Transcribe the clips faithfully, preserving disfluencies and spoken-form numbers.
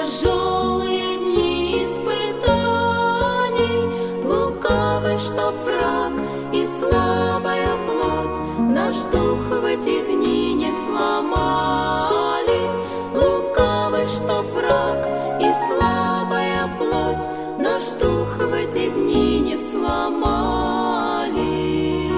тяжелые дни испытаний, лукавый, чтоб враг и слабая плоть наш дух в эти дни не сломали. Лукавый, чтоб враг и слабая плоть наш дух в эти дни не сломали.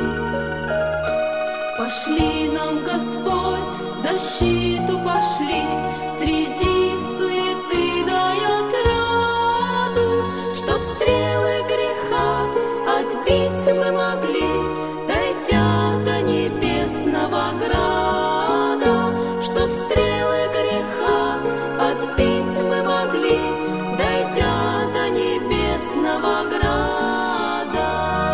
Пошли нам, Господь, защиту пошли, среди суеты дай отраду, чтоб стрелы греха отбить мы могли, дойдя до небесного града. Чтоб стрелы греха отбить мы могли, дойдя до небесного града.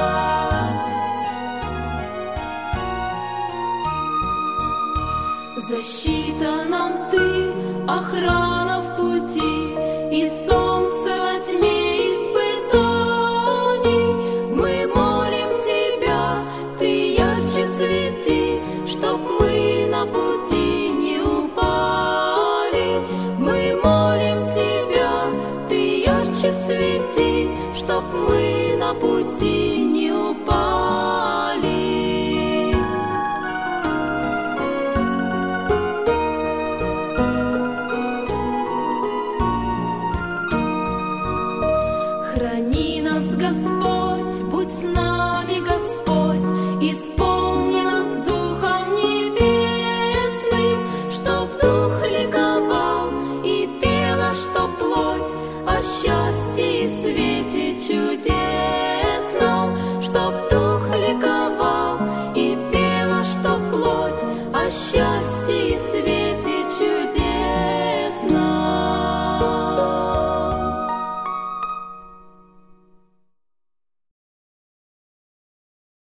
Защита нам Ты, охрана в пути, и солнце во тьме испытаний. Мы молим Тебя, Ты ярче свети, чтоб мы на пути не упали. Мы молим Тебя, Ты ярче свети, чтоб мы на пути не упали. Храни нас, Господь, будь с нами, Господь, исполни нас Духом Небесным, чтоб Дух ликовал и пела, чтоб плоть о счастье и свете чудесном, чтоб Дух ликовал и пела, чтоб плоть о счастье и свете